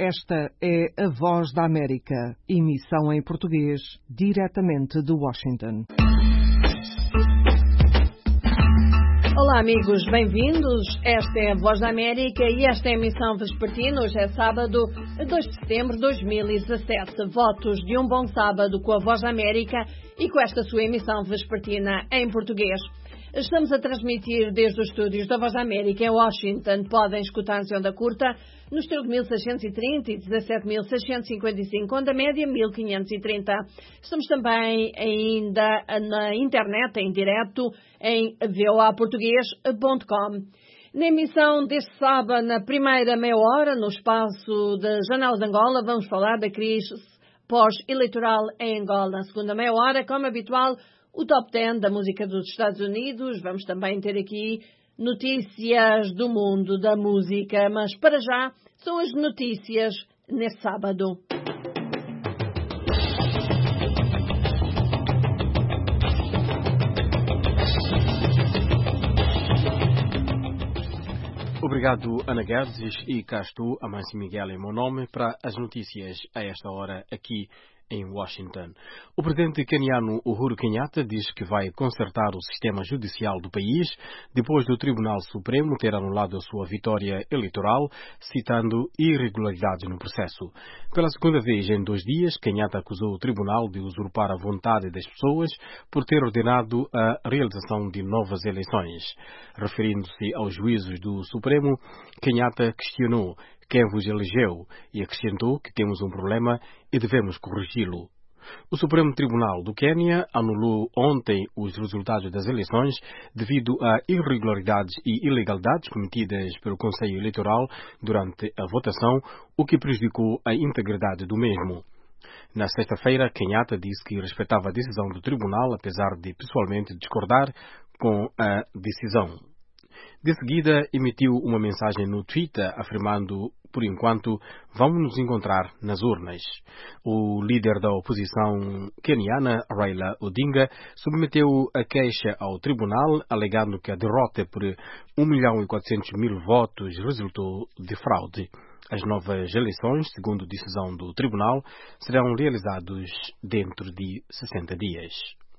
Esta é a Voz da América, emissão em português, diretamente de Washington. Olá amigos, bem-vindos. Esta é a Voz da América e esta é a emissão vespertina. Hoje é sábado, 2 de setembro de 2017. Votos de um bom sábado com a Voz da América e com esta sua emissão vespertina em português. Estamos a transmitir desde os estúdios da Voz da América em Washington. Podem escutar-nos em onda curta no estilo de 1630 e 17.655, onda média 1530. Estamos também ainda na internet, em direto, em voaportugues.com. Na emissão deste sábado, na primeira meia hora, no espaço da Janela de Angola, vamos falar da crise pós-eleitoral em Angola. Na segunda meia hora, como habitual, o top 10 da música dos Estados Unidos. Vamos também ter aqui notícias do mundo da música, mas para já são as notícias neste sábado. Obrigado, Ana Guedes, e cá estou, Amâncio Miguel em meu nome, para as notícias a esta hora aqui em Washington. O presidente queniano Uhuru Kenyatta diz que vai consertar o sistema judicial do país depois do Tribunal Supremo ter anulado a sua vitória eleitoral, citando irregularidades no processo. Pela segunda vez em 2 dias, Kenyatta acusou o tribunal de usurpar a vontade das pessoas por ter ordenado a realização de novas eleições. Referindo-se aos juízos do Supremo, Kenyatta questionou quem vos elegeu e acrescentou que temos um problema e devemos corrigi-lo. O Supremo Tribunal do Quênia anulou ontem os resultados das eleições devido a irregularidades e ilegalidades cometidas pelo Conselho Eleitoral durante a votação, o que prejudicou a integridade do mesmo. Na sexta-feira, Kenyatta disse que respeitava a decisão do tribunal, apesar de pessoalmente discordar com a decisão. De seguida, emitiu uma mensagem no Twitter afirmando, por enquanto, vamos nos encontrar nas urnas. O líder da oposição queniana, Raila Odinga, submeteu a queixa ao tribunal, alegando que a derrota por 1.400.000 votos resultou de fraude. As novas eleições, segundo decisão do tribunal, serão realizadas dentro de 60 dias.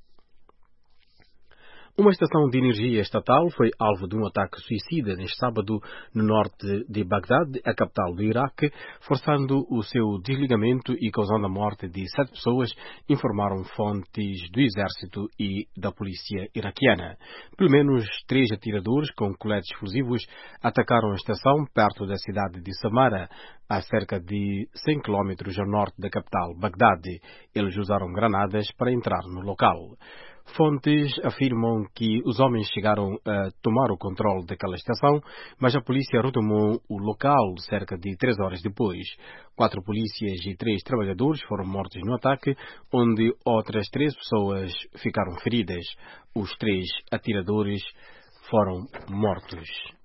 Uma estação de energia estatal foi alvo de um ataque suicida neste sábado no norte de Bagdade, a capital do Iraque, forçando o seu desligamento e causando a morte de 7 pessoas, informaram fontes do exército e da polícia iraquiana. Pelo menos 3 atiradores com coletes explosivos atacaram a estação perto da cidade de Samara, a cerca de 100 km a norte da capital, Bagdade. Eles usaram granadas para entrar no local. Fontes afirmam que os homens chegaram a tomar o controle daquela estação, mas a polícia retomou o local cerca de 3 horas depois. 4 polícias e 3 trabalhadores foram mortos no ataque, onde outras 3 pessoas ficaram feridas. Os 3 atiradores foram mortos.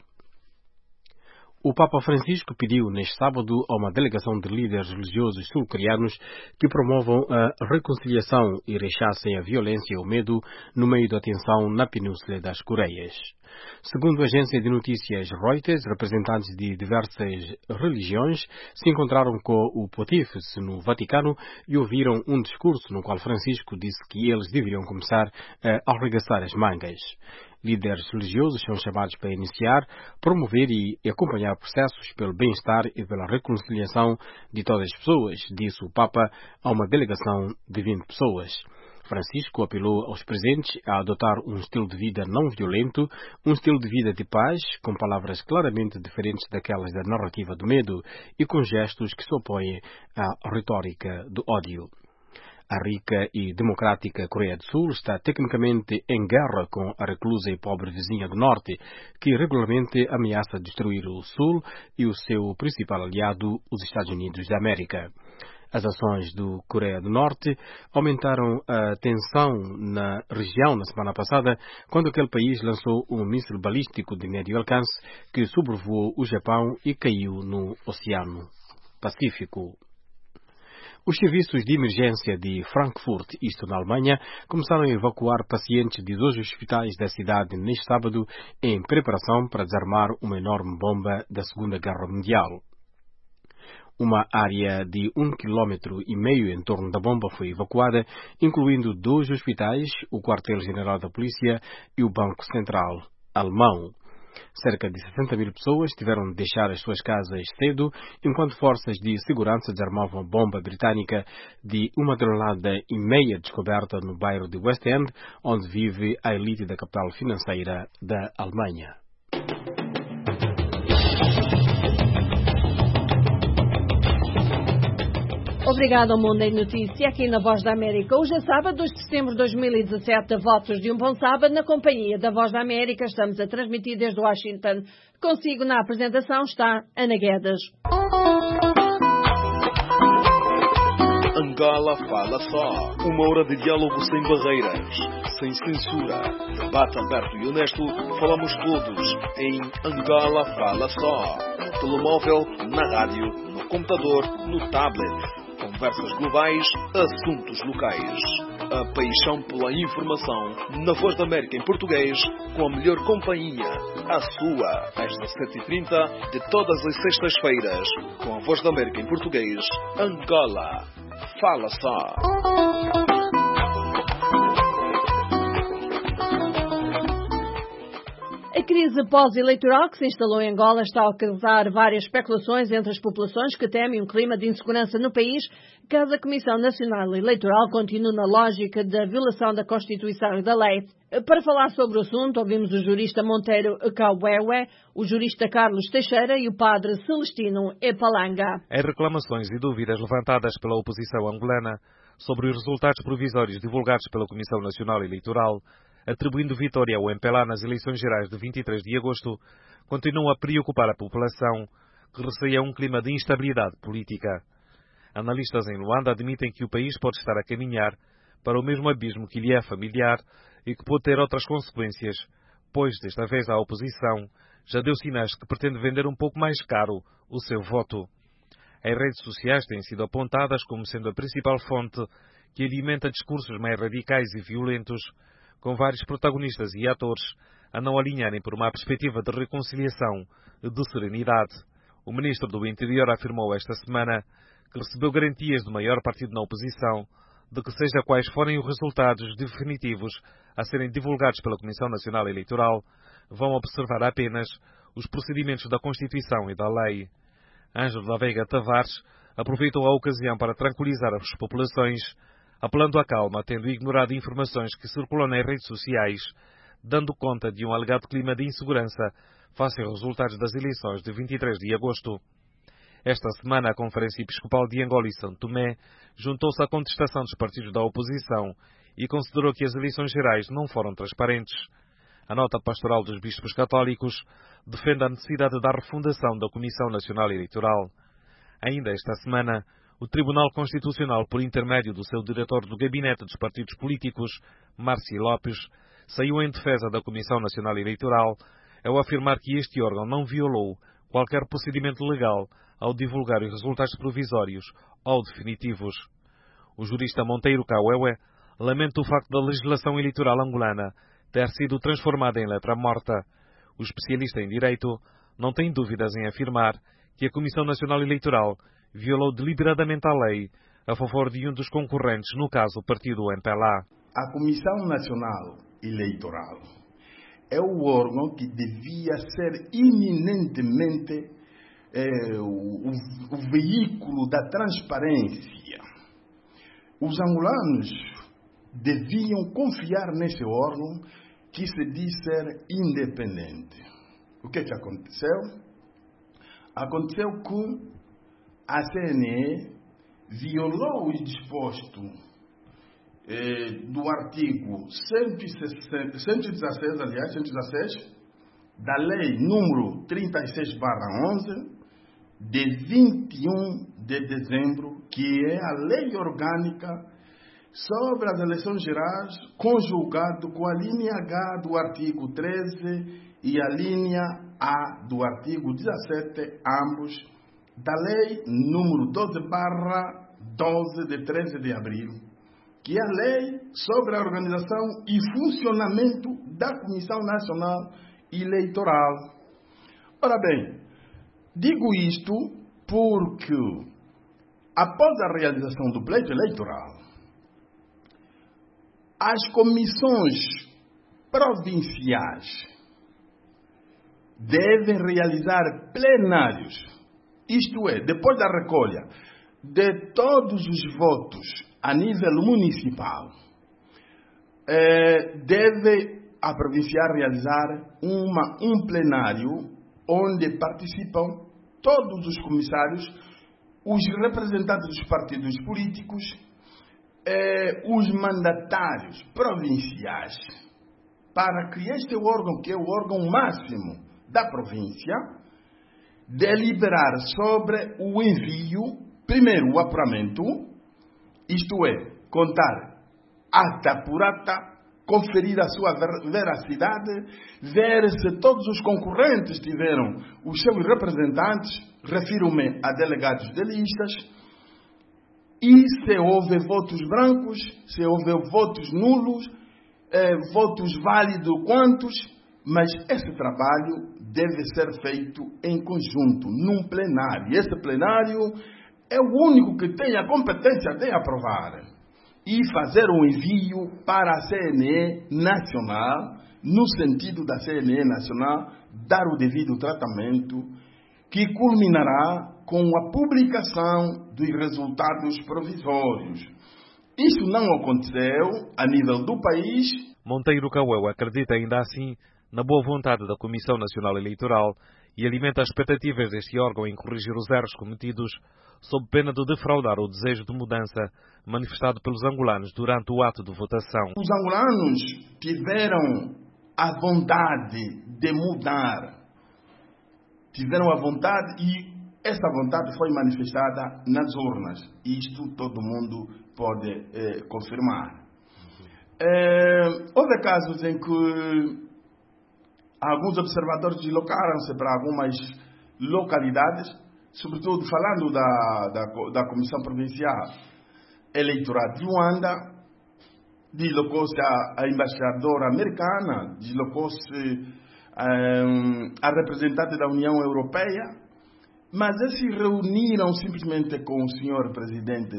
O Papa Francisco pediu neste sábado a uma delegação de líderes religiosos sul-coreanos que promovam a reconciliação e rechassem a violência e o medo no meio da tensão na Península das Coreias. Segundo a agência de notícias Reuters, representantes de diversas religiões se encontraram com o Pontífice no Vaticano e ouviram um discurso no qual Francisco disse que eles deveriam começar a arregaçar as mangas. Líderes religiosos são chamados para iniciar, promover e acompanhar processos pelo bem-estar e pela reconciliação de todas as pessoas, disse o Papa a uma delegação de 20 pessoas. Francisco apelou aos presentes a adotar um estilo de vida não violento, um estilo de vida de paz, com palavras claramente diferentes daquelas da narrativa do medo e com gestos que se opõem à retórica do ódio. A rica e democrática Coreia do Sul está tecnicamente em guerra com a reclusa e pobre vizinha do Norte, que regularmente ameaça destruir o Sul e o seu principal aliado, os Estados Unidos da América. As ações do Coreia do Norte aumentaram a tensão na região na semana passada, quando aquele país lançou um míssil balístico de médio alcance que sobrevoou o Japão e caiu no Oceano Pacífico. Os serviços de emergência de Frankfurt, isto na Alemanha, começaram a evacuar pacientes de 2 hospitais da cidade neste sábado em preparação para desarmar uma enorme bomba da Segunda Guerra Mundial. Uma área de 1,5 km em torno da bomba foi evacuada, incluindo 2 hospitais, o quartel-general da polícia e o Banco Central alemão. Cerca de 60.000 pessoas tiveram de deixar as suas casas cedo, enquanto forças de segurança desarmavam a bomba britânica de 1,5 toneladas descoberta no bairro de West End, onde vive a elite da capital financeira da Alemanha. Obrigado ao Mundo em Notícia, aqui na Voz da América. Hoje é sábado, 2 de setembro de 2017, votos de um bom sábado na companhia da Voz da América. Estamos a transmitir desde Washington. Consigo na apresentação está Ana Guedes. Angola fala só. 1 hora de diálogo sem barreiras, sem censura. Debate aberto e honesto. Falamos todos em Angola fala só. No telemóvel, na rádio, no computador, no tablet. Conversas globais, assuntos locais. A paixão pela informação na Voz da América em português, com a melhor companhia, a sua, às 17h30 de todas as sextas-feiras, com a Voz da América em português, Angola. Fala só. A crise pós-eleitoral que se instalou em Angola está a causar várias especulações entre as populações que temem um clima de insegurança no país, caso a Comissão Nacional Eleitoral continue na lógica da violação da Constituição e da lei. Para falar sobre o assunto, ouvimos o jurista Monteiro Kauewe, o jurista Carlos Teixeira e o padre Celestino Epalanga. Em reclamações e dúvidas levantadas pela oposição angolana sobre os resultados provisórios divulgados pela Comissão Nacional Eleitoral, atribuindo vitória ao MPLA nas eleições gerais de 23 de agosto, continua a preocupar a população, que receia um clima de instabilidade política. Analistas em Luanda admitem que o país pode estar a caminhar para o mesmo abismo que lhe é familiar e que pode ter outras consequências, pois, desta vez, a oposição já deu sinais que pretende vender um pouco mais caro o seu voto. As redes sociais têm sido apontadas como sendo a principal fonte que alimenta discursos mais radicais e violentos, com vários protagonistas e atores a não alinharem por uma perspectiva de reconciliação e de serenidade. O ministro do Interior afirmou esta semana que recebeu garantias do maior partido na oposição de que, seja quais forem os resultados definitivos a serem divulgados pela Comissão Nacional Eleitoral, vão observar apenas os procedimentos da Constituição e da lei. Ângelo da Veiga Tavares aproveitou a ocasião para tranquilizar as populações, apelando à calma, tendo ignorado informações que circulam nas redes sociais, dando conta de um alegado clima de insegurança face aos resultados das eleições de 23 de agosto. Esta semana, a Conferência Episcopal de Angola e São Tomé juntou-se à contestação dos partidos da oposição e considerou que as eleições gerais não foram transparentes. A nota pastoral dos bispos católicos defende a necessidade da refundação da Comissão Nacional Eleitoral. Ainda esta semana, o Tribunal Constitucional, por intermédio do seu diretor do Gabinete dos Partidos Políticos, Márcio Lopes, saiu em defesa da Comissão Nacional Eleitoral ao afirmar que este órgão não violou qualquer procedimento legal ao divulgar os resultados provisórios ou definitivos. O jurista Monteiro Kauewe lamenta o facto da legislação eleitoral angolana ter sido transformada em letra morta. O especialista em direito não tem dúvidas em afirmar que a Comissão Nacional Eleitoral violou deliberadamente a lei a favor de um dos concorrentes, no caso o partido MPLA. A Comissão Nacional Eleitoral é o órgão que devia ser eminentemente o veículo da transparência. Os angolanos deviam confiar nesse órgão que se diz ser independente. O que aconteceu? Aconteceu que a CNE violou o disposto do artigo 116 da Lei número 36/11 de 21 de dezembro, que é a Lei Orgânica sobre as eleições gerais, conjugado com a linha H do artigo 13 e a linha A do artigo 17, ambos da Lei número 12/12 de 13 de abril, que é a lei sobre a organização e funcionamento da Comissão Nacional Eleitoral. Ora bem, digo isto porque após a realização do pleito eleitoral, as comissões provinciais devem realizar plenários, isto é, depois da recolha de todos os votos a nível municipal, deve a provincial realizar um plenário onde participam todos os comissários, os representantes dos partidos políticos, os mandatários provinciais, para que este órgão, que é o órgão máximo da província, deliberar sobre o envio, primeiro o apuramento, isto é, contar ata por ata, conferir a sua veracidade, ver se todos os concorrentes tiveram os seus representantes, refiro-me a delegados de listas, e se houve votos brancos, se houve votos nulos, votos válidos quantos, mas esse trabalho deve ser feito em conjunto, num plenário. E esse plenário é o único que tem a competência de aprovar e fazer um envio para a CNE Nacional, no sentido da CNE Nacional dar o devido tratamento, que culminará com a publicação dos resultados provisórios. Isso não aconteceu a nível do país. Monteiro Caueu acredita ainda assim na boa vontade da Comissão Nacional Eleitoral e alimenta as expectativas deste órgão em corrigir os erros cometidos, sob pena de defraudar o desejo de mudança manifestado pelos angolanos durante o ato de votação. Os angolanos tiveram a vontade de mudar, tiveram a vontade e essa vontade foi manifestada nas urnas. Isto todo mundo pode confirmar. Houve casos em que alguns observadores deslocaram-se para algumas localidades, sobretudo falando da Comissão Provincial Eleitoral de Luanda, deslocou-se a embaixadora americana, deslocou-se a representante da União Europeia, mas eles se reuniram simplesmente com o senhor presidente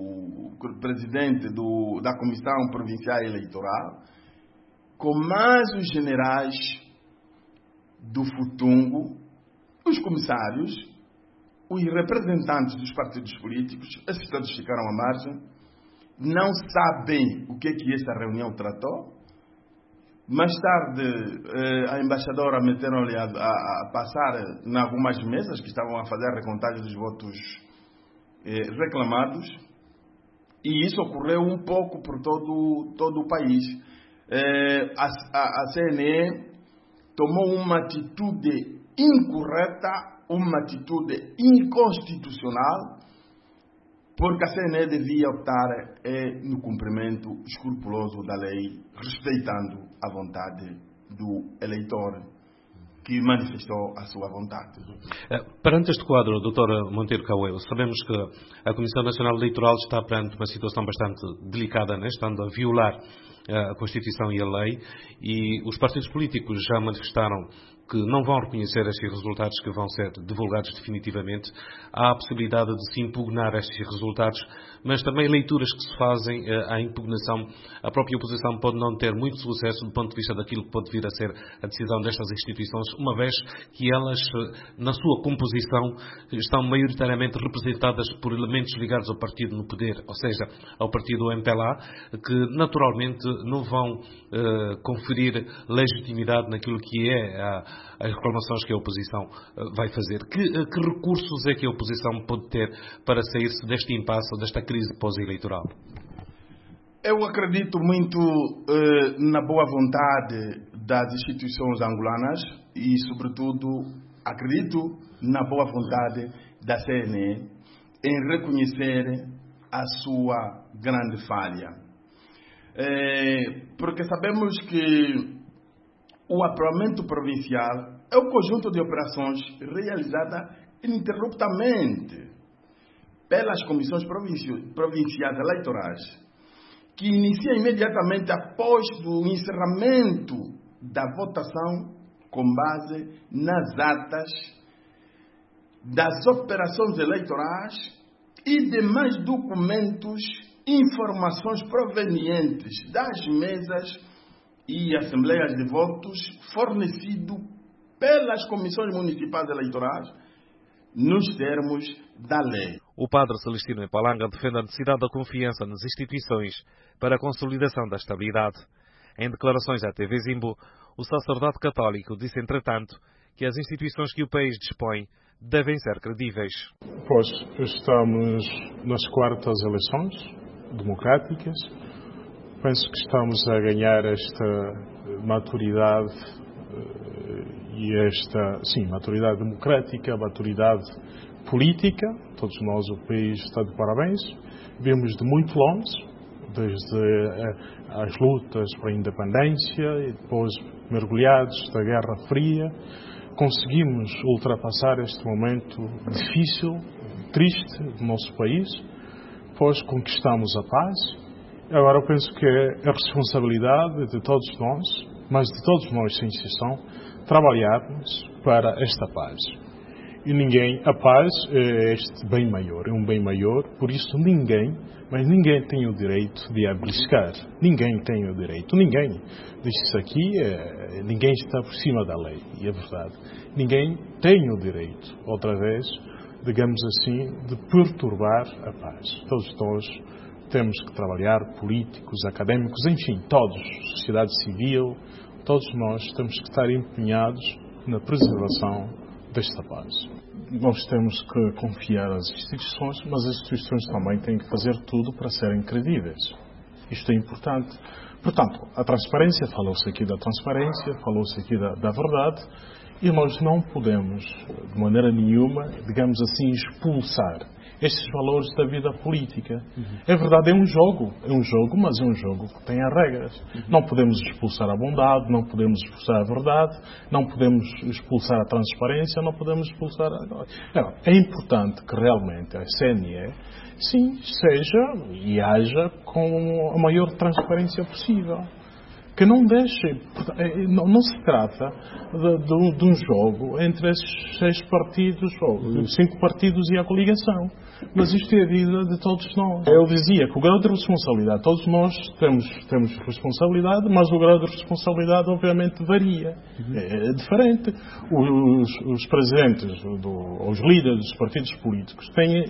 da Comissão Provincial Eleitoral, com mais os generais do Futungo, os comissários, os representantes dos partidos políticos. Esses todos ficaram à margem, não sabem o que esta reunião tratou. Mais tarde, a embaixadora meteram-lhe a passar em algumas mesas que estavam a fazer a recontagem dos votos reclamados, e isso ocorreu um pouco por todo o país. A CNE tomou uma atitude incorreta, uma atitude inconstitucional, porque a CNE devia optar no cumprimento escrupuloso da lei, respeitando a vontade do eleitor que manifestou a sua vontade. Perante este quadro, Dr. Monteiro Caueu, sabemos que a Comissão Nacional Eleitoral está perante uma situação bastante delicada, né? Estando a violar a Constituição e a lei, e os partidos políticos já manifestaram que não vão reconhecer estes resultados que vão ser divulgados definitivamente. Há a possibilidade de se impugnar estes resultados, mas também leituras que se fazem à impugnação. A própria oposição pode não ter muito sucesso do ponto de vista daquilo que pode vir a ser a decisão destas instituições, uma vez que elas, na sua composição, estão maioritariamente representadas por elementos ligados ao partido no poder, ou seja, ao partido MPLA, que naturalmente não vão conferir legitimidade naquilo que é as reclamações que a oposição vai fazer. Que recursos é que a oposição pode ter para sair-se deste impasse, desta crise pós-eleitoral? Eu acredito muito na boa vontade das instituições angolanas e, sobretudo, acredito na boa vontade da CNE em reconhecer a sua grande falha. Porque sabemos que o apuramento provincial é o conjunto de operações realizada ininterruptamente pelas comissões provinciais eleitorais, que inicia imediatamente após o encerramento da votação com base nas atas das operações eleitorais e demais documentos, informações provenientes das mesas e assembleias de votos fornecido pelas comissões municipais eleitorais nos termos da lei. O padre Celestino Epalanga defende a necessidade da confiança nas instituições para a consolidação da estabilidade. Em declarações à TV Zimbo, o sacerdote católico disse, entretanto, que as instituições que o país dispõe devem ser credíveis. Pois estamos nas quartas eleições democráticas. Penso que estamos a ganhar esta maturidade maturidade democrática, maturidade política. Todos nós, o país está de parabéns. Vimos de muito longe, desde as lutas para a independência e depois mergulhados da Guerra Fria, conseguimos ultrapassar este momento difícil, triste do nosso país, pois conquistamos a paz. Agora eu penso que é a responsabilidade de todos nós, mas de todos nós sem exceção, trabalharmos para esta paz. E a paz é este bem maior, é um bem maior, por isso ninguém tem o direito de a beliscar. Ninguém tem o direito, ninguém. Diz-se aqui, ninguém está por cima da lei, e é verdade. Ninguém tem o direito, outra vez, digamos assim, de perturbar a paz. Todos nós temos que trabalhar, políticos, académicos, enfim, todos, sociedade civil, todos nós temos que estar empenhados na preservação desta paz. Nós temos que confiar nas instituições, mas as instituições também têm que fazer tudo para serem credíveis. Isto é importante. Portanto, a transparência, falou-se aqui da transparência, falou-se aqui da verdade, e nós não podemos, de maneira nenhuma, digamos assim, expulsar estes valores da vida política. É verdade, é um jogo, mas é um jogo que tem as regras. Não podemos expulsar a bondade, não podemos expulsar a verdade, não podemos expulsar a transparência, não podemos expulsar a... É importante que realmente a CNE, sim, seja e haja com a maior transparência possível. Que não deixe... Não se trata de um jogo entre esses 6 partidos, ou 5 partidos e a coligação. Mas isto é a vida de todos nós. Eu dizia que o grau de responsabilidade, todos nós temos responsabilidade, mas o grau de responsabilidade obviamente varia. É diferente. Os presidentes, os líderes dos partidos políticos têm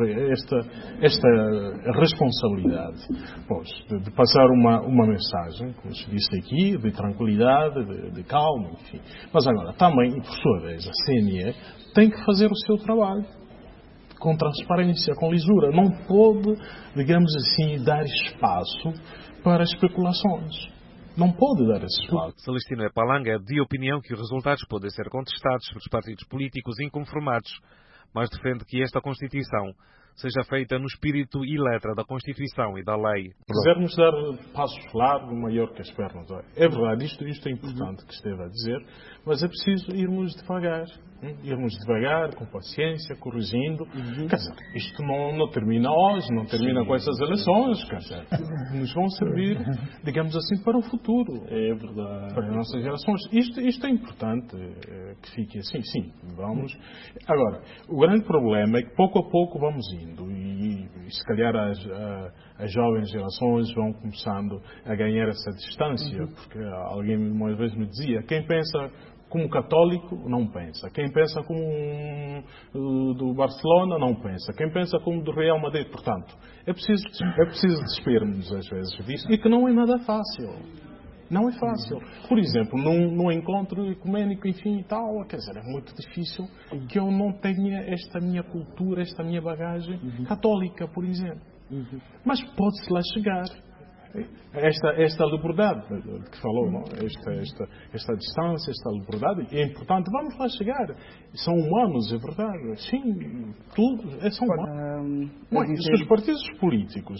esta responsabilidade, pois, de passar uma mensagem, como se disse aqui, de tranquilidade, de calma, enfim. Mas agora, também, por sua vez, a CNE tem que fazer o seu trabalho com transparência, com lisura. Não pode, digamos assim, dar espaço para especulações. Não pode dar esse espaço. Celestino Epalanga é de opinião que os resultados podem ser contestados pelos partidos políticos inconformados, mas defende que esta Constituição seja feita no espírito e letra da Constituição e da lei. Quisermos dar passos largos, maior que as pernas. É verdade, isto é importante que esteve a dizer, mas é preciso irmos devagar. Irmos devagar, com paciência, corrigindo. Quer dizer, isto não termina hoje, não termina com essas eleições. Quer dizer, nos vão servir, digamos assim, para o futuro. É verdade. Para as nossas gerações. Isto é importante que fique assim. Sim, vamos. Agora, o grande problema é que pouco a pouco vamos indo e se calhar as jovens gerações vão começando a ganhar essa distância, porque alguém uma vez me dizia, quem pensa como católico não pensa, quem pensa como do Barcelona não pensa, quem pensa como do Real Madrid. Portanto, é preciso despermos às vezes disso, e que não é nada fácil. Não é fácil. Por exemplo, num encontro ecuménico, enfim, e tal, quer dizer, é muito difícil que eu não tenha esta minha cultura, esta minha bagagem católica, por exemplo. Mas pode-se lá chegar. Esta liberdade que falou, não? Esta distância, esta liberdade é importante. Vamos lá chegar. São humanos, é verdade. Sim, tudo são humanos. Mas se os partidos políticos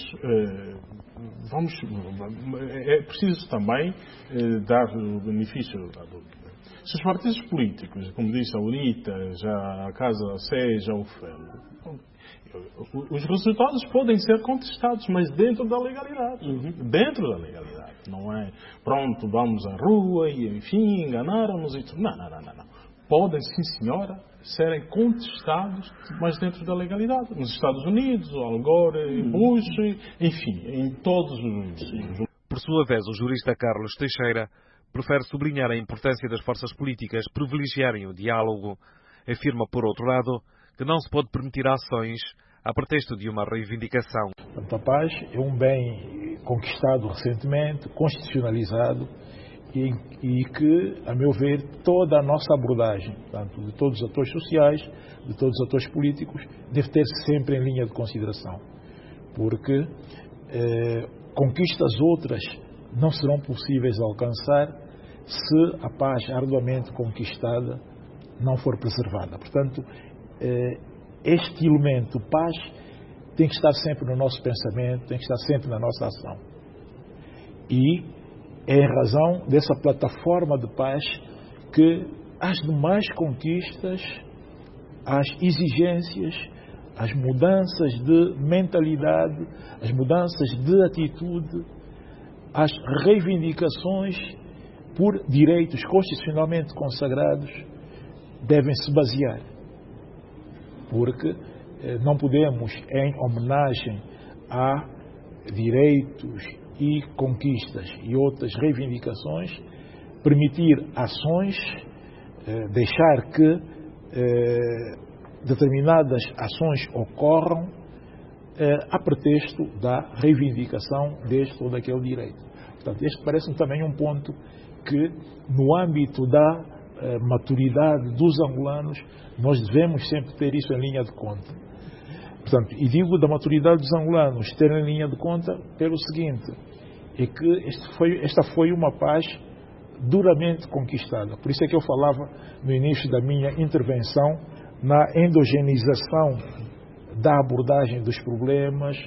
é preciso também dar o benefício da dúvida. Se os partidos políticos, como disse a UNITA, já a Casa Seja o FEL, os resultados podem ser contestados, mas dentro da legalidade. Dentro da legalidade. Não é, pronto, vamos à rua e, enfim, enganaram-nos e tudo. Não. podem, sim senhora, serem contestados, mas dentro da legalidade. Nos Estados Unidos, Al Gore, Bush, enfim, em todos os... Por sua vez, o jurista Carlos Teixeira prefere sublinhar a importância das forças políticas privilegiarem o diálogo. Afirma, por outro lado, que não se pode permitir ações a pretexto de uma reivindicação. A paz é um bem conquistado recentemente, constitucionalizado, e que, a meu ver, toda a nossa abordagem, tanto de todos os atores sociais, de todos os atores políticos, deve ter sempre em linha de consideração. Porque conquistas outras não serão possíveis de alcançar se a paz arduamente conquistada não for preservada. Portanto, este elemento, paz, tem que estar sempre no nosso pensamento, tem que estar sempre na nossa ação. E é em razão dessa plataforma de paz que as demais conquistas, as exigências, as mudanças de mentalidade, as mudanças de atitude, as reivindicações por direitos constitucionalmente consagrados devem se basear. Porque não podemos, em homenagem a direitos e conquistas e outras reivindicações, permitir ações, deixar que determinadas ações ocorram a pretexto da reivindicação deste ou daquele direito. Portanto, este parece-me também um ponto que, no âmbito da maturidade dos angolanos, nós devemos sempre ter isso em linha de conta. Portanto, e digo da maturidade dos angolanos ter em linha de conta pelo seguinte, é que esta foi uma paz duramente conquistada. Por isso é que eu falava no início da minha intervenção na endogenização da abordagem dos problemas,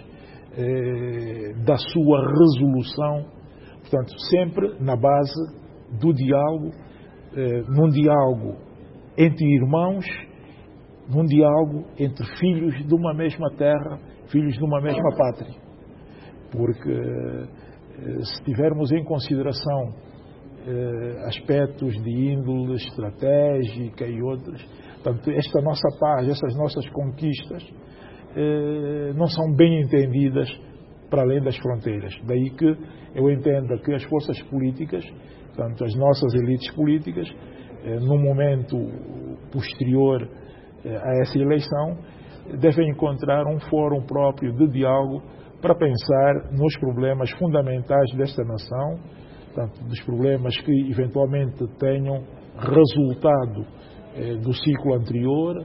da sua resolução, portanto, sempre na base do diálogo, num diálogo entre irmãos, num diálogo entre filhos de uma mesma terra, filhos de uma mesma pátria. Porque se tivermos em consideração aspectos de índole estratégica e outros, portanto, esta nossa paz, essas nossas conquistas não são bem entendidas para além das fronteiras. Daí que eu entendo que as forças políticas, portanto, as nossas elites políticas, no momento posterior a essa eleição, devem encontrar um fórum próprio de diálogo para pensar nos problemas fundamentais desta nação, portanto, dos problemas que eventualmente tenham resultado do ciclo anterior,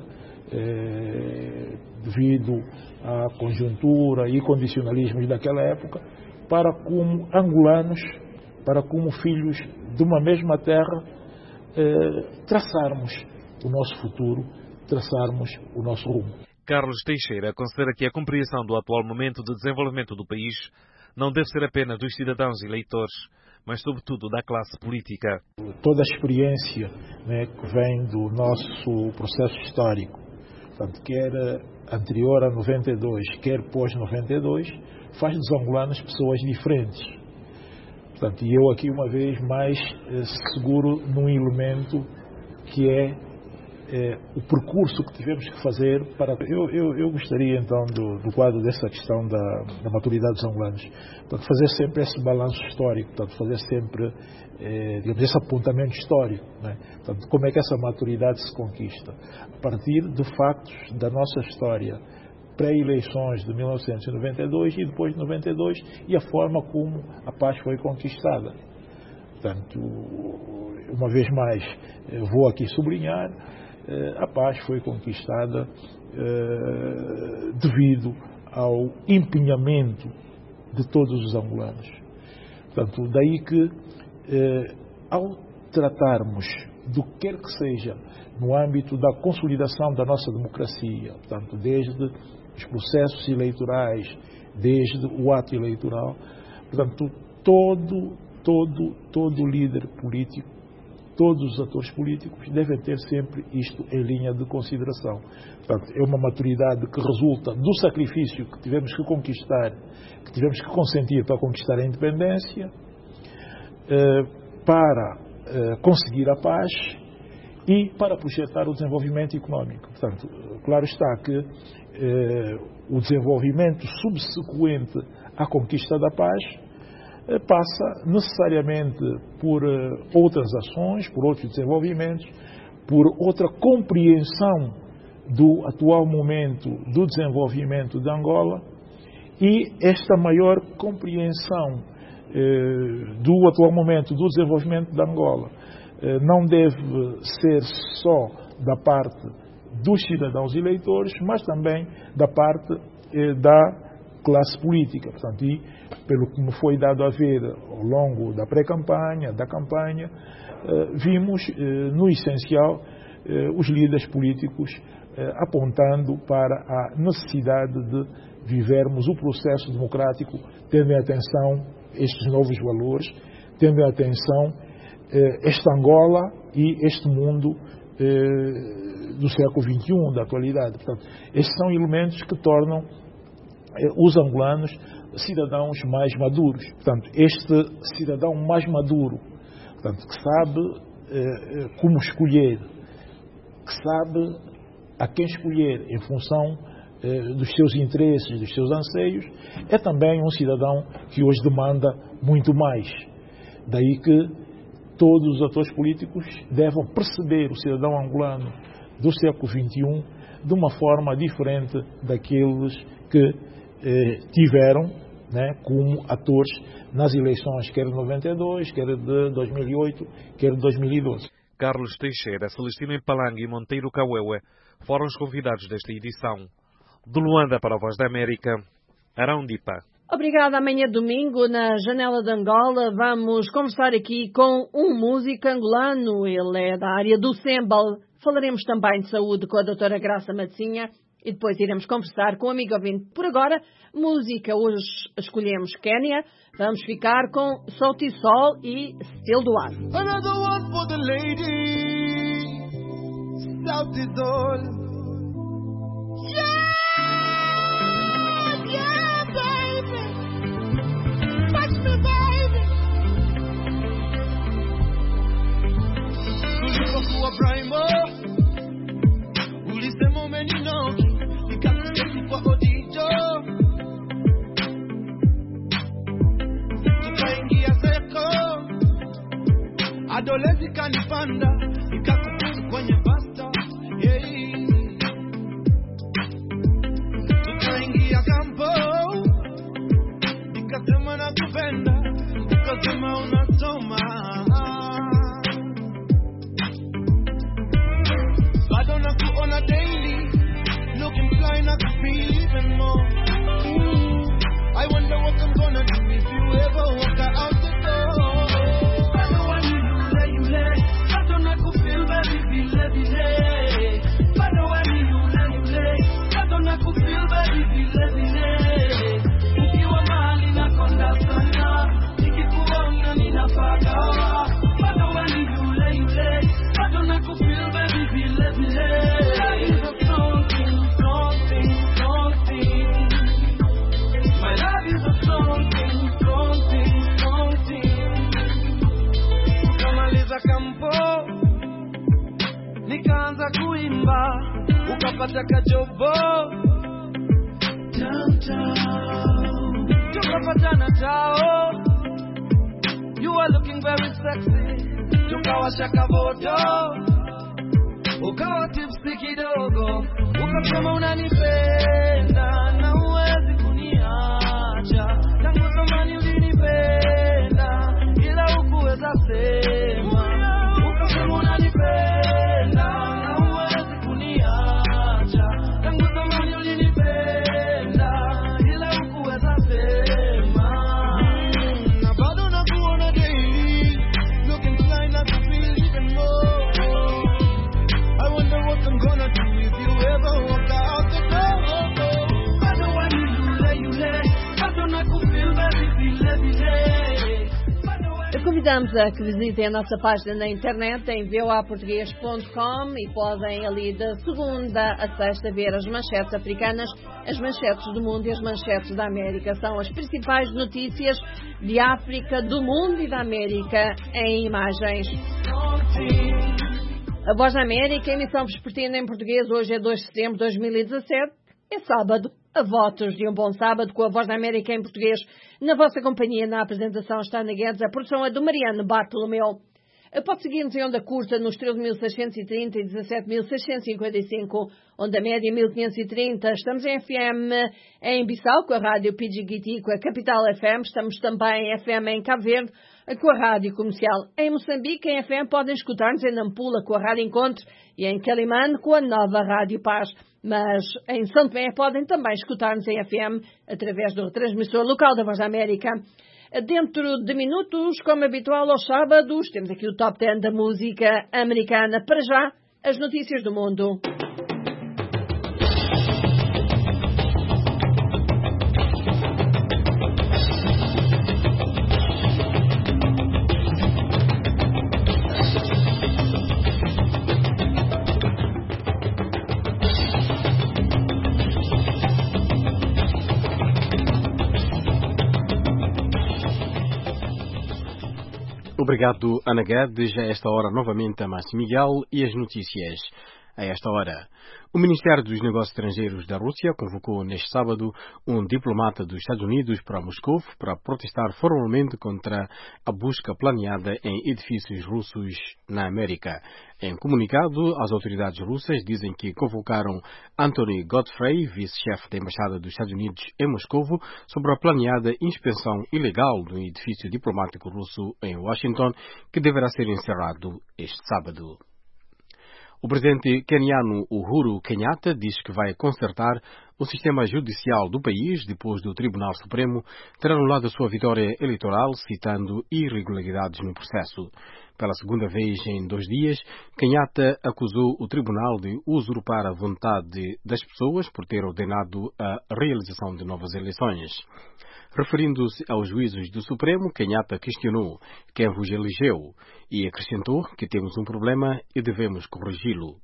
devido à conjuntura e condicionalismos daquela época, para como angolanos, para como filhos de uma mesma terra, traçarmos o nosso futuro, traçarmos o nosso rumo. Carlos Teixeira considera que a compreensão do atual momento de desenvolvimento do país não deve ser apenas dos cidadãos eleitores, mas sobretudo da classe política. Toda a experiência, que vem do nosso processo histórico, portanto, quer anterior a 92, quer pós-92, faz dos angolanos pessoas diferentes. Portanto, e eu aqui uma vez mais seguro num elemento que é o percurso que tivemos que fazer para... Eu gostaria então do quadro dessa questão da maturidade dos angolanos, para fazer sempre esse balanço histórico, portanto, fazer sempre digamos, esse apontamento histórico, portanto, como é que essa maturidade se conquista a partir de factos da nossa história, pré-eleições de 1992 e depois de 92, e a forma como a paz foi conquistada. Portanto, uma vez mais, vou aqui sublinhar, a paz foi conquistada devido ao empenhamento de todos os angolanos. Portanto, daí que, ao tratarmos do que quer que seja no âmbito da consolidação da nossa democracia, portanto, desde os processos eleitorais, desde o ato eleitoral, portanto, todo líder político, todos os atores políticos devem ter sempre isto em linha de consideração. Portanto, é uma maturidade que resulta do sacrifício que tivemos que conquistar, que tivemos que consentir para conquistar a independência, para conseguir a paz, e para projetar o desenvolvimento económico. Portanto, claro está que o desenvolvimento subsequente à conquista da paz passa necessariamente por outras ações, por outros desenvolvimentos, por outra compreensão do atual momento do desenvolvimento de Angola, e esta maior compreensão do atual momento do desenvolvimento de Angola não deve ser só da parte dos cidadãos eleitores, mas também da parte da classe política. Portanto, e pelo que me foi dado a ver ao longo da pré-campanha, da campanha, vimos, no essencial, os líderes políticos apontando para a necessidade de vivermos o processo democrático tendo em atenção estes novos valores, tendo em atenção esta Angola e este mundo do século XXI, da atualidade. Portanto, estes são elementos que tornam os angolanos cidadãos mais maduros. Portanto, este cidadão mais maduro, portanto, que sabe como escolher, que sabe a quem escolher em função dos seus interesses, dos seus anseios, é também um cidadão que hoje demanda muito mais. Daí que todos os atores políticos devem perceber o cidadão angolano do século XXI de uma forma diferente daqueles que tiveram, né, como atores nas eleições, quer de 92, quer de 2008, quer de 2012. Carlos Teixeira, Celestino Empalangue e Monteiro Kauewe foram os convidados desta edição. De Luanda para a Voz da América, Arão Dipa. Obrigada. Amanhã domingo, na Janela de Angola, vamos conversar aqui com um músico angolano. Ele é da área do sembal. Falaremos também de saúde com a doutora Graça Matzinha e depois iremos conversar com o amigo ouvinte. Por agora, música. Hoje escolhemos Quénia. Vamos ficar com Souti Sol e Still do Ar. Another one for the lady. Souti Sol. Primo, ulisema umeninoki, nikakuketi kwa odijo, tukaingia seko, adolezi kanipanda, nikakukusu kwenye basta, yeah. Tukaingia kampo, nikasema nakupenda, ukasema unasoma. On a daily, looking fly, I can feel even more. I wonder what I'm gonna do if you ever walk out the door. I don't want you lay. I don't know if feel baby, lay. I don't want you lay. I don't know if feel baby, lay. Ukiwa mahali na konda sana, nikikuona ninapagawa. I don't want you lay. I don't know if feel baby, lay. Nikaanza kuimba ukapata kajobo downtown, tukapatana tao, you are looking very sexy, tukawasha kavodo, ukawa tipsi kidogo, ukasema unanipenda na uwezi kuniacha, tangu zamani ulinipenda ila hukuweza sema, ukasema unanipenda na uwezi kuniacha, tangu zamani ulinipenda ila hukuweza sema, na bado nakuona daily, looking fly na feel even more. I wonder what I'm gonna do if you ever walk out the door. I don't want you lay. I don't know if feel baby, lay. Convidamos a que visitem a nossa página na internet em voaportugues.com e podem ali de segunda a sexta ver as manchetes africanas, as manchetes do mundo e as manchetes da América. São as principais notícias de África, do mundo e da América em imagens. A Voz da América, emissão vespertina em português, hoje é 2 de setembro de 2017, é sábado. A votos de um bom sábado com a Voz da América em português. Na vossa companhia, na apresentação está Ana Guedes, a produção é do Mariano Bartolomeu. Pode seguir-nos em onda curta nos 13.630 e 17.655, onda média 1.530. Estamos em FM em Bissau, com a rádio Pidjigiti, com a Capital FM. Estamos também em FM em Cabo Verde, com a rádio comercial. Em Moçambique, em FM, podem escutar-nos em Nampula, com a rádio Encontro, e em Quelimane, com a nova rádio Paz. Mas em São Tomé podem também escutar-nos em FM, através do transmissor local da Voz da América. Dentro de minutos, como habitual aos sábados, temos aqui o Top 10 da música americana. Para já, as notícias do mundo. Obrigado, Ana Guedes. A esta hora, novamente, a Márcio Miguel e as notícias. A esta hora, o Ministério dos Negócios Estrangeiros da Rússia convocou neste sábado um diplomata dos Estados Unidos para Moscou para protestar formalmente contra a busca planeada em edifícios russos na América. Em comunicado, as autoridades russas dizem que convocaram Anthony Godfrey, vice-chefe da Embaixada dos Estados Unidos em Moscou, sobre a planeada inspeção ilegal do edifício diplomático russo em Washington, que deverá ser encerrado este sábado. O presidente queniano Uhuru Kenyatta diz que vai consertar o sistema judicial do país depois do Tribunal Supremo ter anulado a sua vitória eleitoral, citando irregularidades no processo. Pela segunda vez em 2 dias, Kenyatta acusou o tribunal de usurpar a vontade das pessoas por ter ordenado a realização de novas eleições. Referindo-se aos juízos do Supremo, Kenyatta questionou quem vos elegeu e acrescentou que temos um problema e devemos corrigi-lo.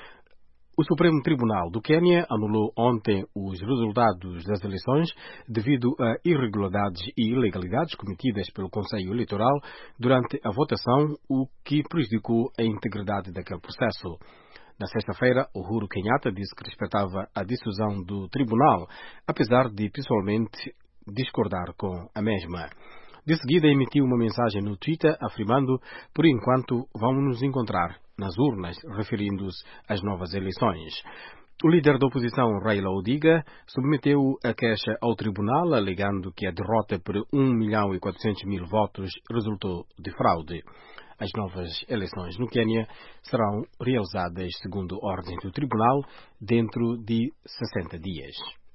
O Supremo Tribunal do Quênia anulou ontem os resultados das eleições devido a irregularidades e ilegalidades cometidas pelo Conselho Eleitoral durante a votação, o que prejudicou a integridade daquele processo. Na sexta-feira, Uhuru Kenyatta disse que respeitava a decisão do tribunal, apesar de pessoalmente discordar com a mesma. De seguida, emitiu uma mensagem no Twitter afirmando: por enquanto, vamos nos encontrar nas urnas, referindo-se às novas eleições. O líder da oposição, Raila Odinga, submeteu a queixa ao tribunal, alegando que a derrota por 1.400.000 votos resultou de fraude. As novas eleições no Quênia serão realizadas, segundo ordens do tribunal, dentro de 60 dias.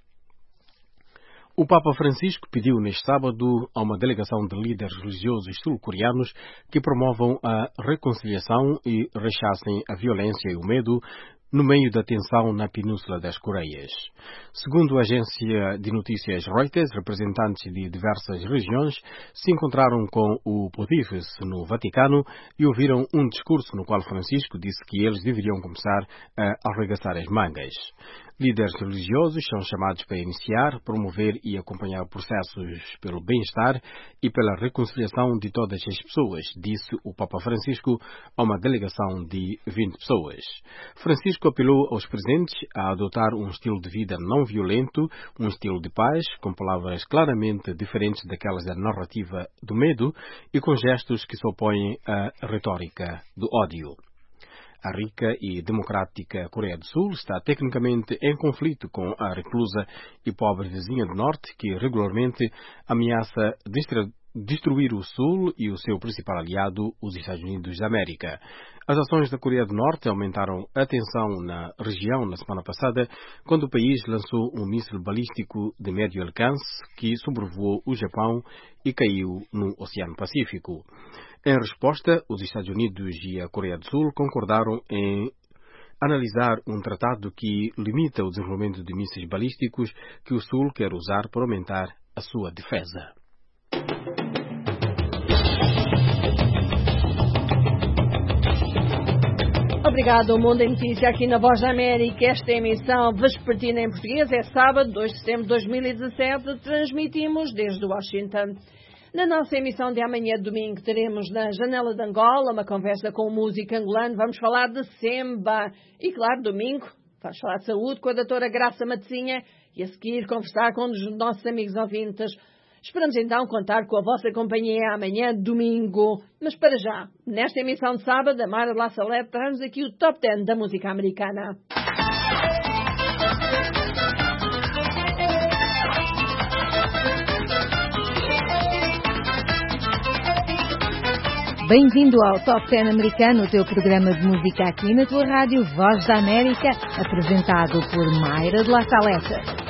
O Papa Francisco pediu neste sábado a uma delegação de líderes religiosos sul-coreanos que promovam a reconciliação e rechacem a violência e o medo no meio da tensão na Península das Coreias. Segundo a agência de notícias Reuters, representantes de diversas regiões se encontraram com o Pontífice no Vaticano e ouviram um discurso no qual Francisco disse que eles deveriam começar a arregaçar as mangas. Líderes religiosos são chamados para iniciar, promover e acompanhar processos pelo bem-estar e pela reconciliação de todas as pessoas, disse o Papa Francisco a uma delegação de 20 pessoas. Francisco apelou aos presentes a adotar um estilo de vida não violento, um estilo de paz, com palavras claramente diferentes daquelas da narrativa do medo e com gestos que se opõem à retórica do ódio. A rica e democrática Coreia do Sul está tecnicamente em conflito com a reclusa e pobre vizinha do Norte, que regularmente ameaça destruir o Sul e o seu principal aliado, os Estados Unidos da América. As ações da Coreia do Norte aumentaram a tensão na região na semana passada, quando o país lançou um míssil balístico de médio alcance que sobrevoou o Japão e caiu no Oceano Pacífico. Em resposta, os Estados Unidos e a Coreia do Sul concordaram em analisar um tratado que limita o desenvolvimento de mísseis balísticos que o Sul quer usar para aumentar a sua defesa. Obrigado ao Mundo em Notícia aqui na Voz da América. Esta emissão vespertina em português é sábado, 2 de setembro de 2017. Transmitimos desde Washington. Na nossa emissão de amanhã, domingo, teremos na Janela de Angola uma conversa com o músico angolano. Vamos falar de Semba. E, claro, domingo, vamos falar de saúde com a doutora Graça Matezinha e a seguir conversar com um dos nossos amigos ouvintes. Esperamos então contar com a vossa companhia amanhã, domingo. Mas para já, nesta emissão de sábado, a Mayra de La Salette traz aqui o Top 10 da música americana. Bem-vindo ao Top 10 americano, o teu programa de música aqui na tua rádio Voz da América, apresentado por Mayra de La Salette.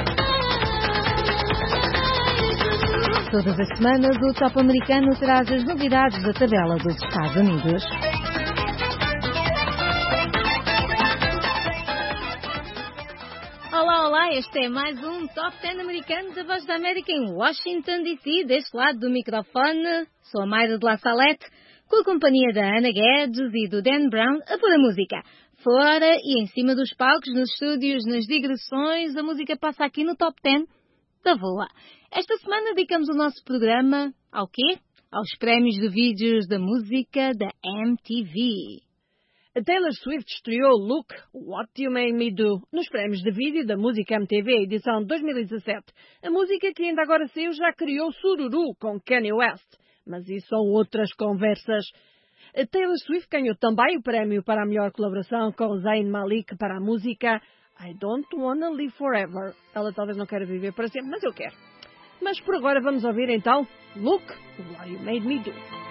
Todas as semanas, o Top americano traz as novidades da tabela dos Estados Unidos. Olá, este é mais um Top 10 americano da Voz da América em Washington, D.C. Deste lado do microfone, sou a Mayra de La Salette, com a companhia da Ana Guedes e do Dan Brown a pôr a música. Fora e em cima dos palcos, nos estúdios, nas digressões, a música passa aqui no Top 10 da VOA. Esta semana dedicamos o nosso programa ao quê? Aos prémios de vídeos da música da MTV. A Taylor Swift estreou Look, What You Made Me Do nos prémios de vídeo da música MTV, edição 2017. A música que ainda agora saiu já criou sururu com Kanye West. Mas isso são outras conversas. A Taylor Swift ganhou também o prémio para a melhor colaboração com Zayn Malik para a música I Don't Wanna Live Forever. Ela talvez não queira viver para sempre, mas eu quero. Mas por agora vamos ouvir então Look, What You Made Me Do.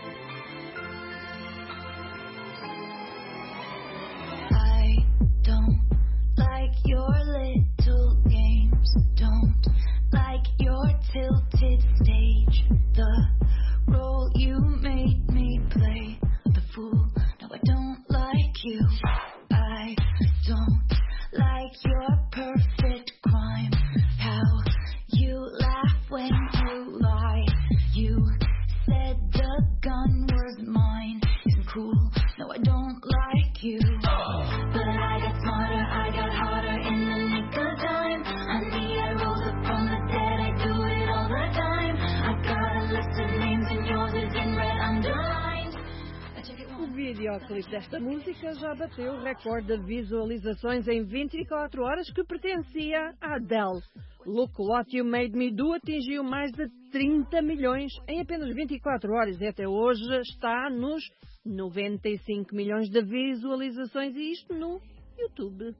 I don't like your little games. Don't like your tilted stage. The role you made me play, the fool. No, I don't like you. I don't like your perfect crime. How you laugh when you lie. You said the gun was mine. Isn't cool. No, I don't like you. But I got smarter, I got harder in the nick of time. Honey, I rose up from the dead, I do it all the time. I got a list of names and yours is in red underlined. O videoclipe desta música já bateu o recorde de visualizações em 24 horas que pertencia a Adele. Look What You Made Me Do atingiu mais de 30 milhões em apenas 24 horas e até hoje está nos 95 milhões de visualizações, e isto no YouTube.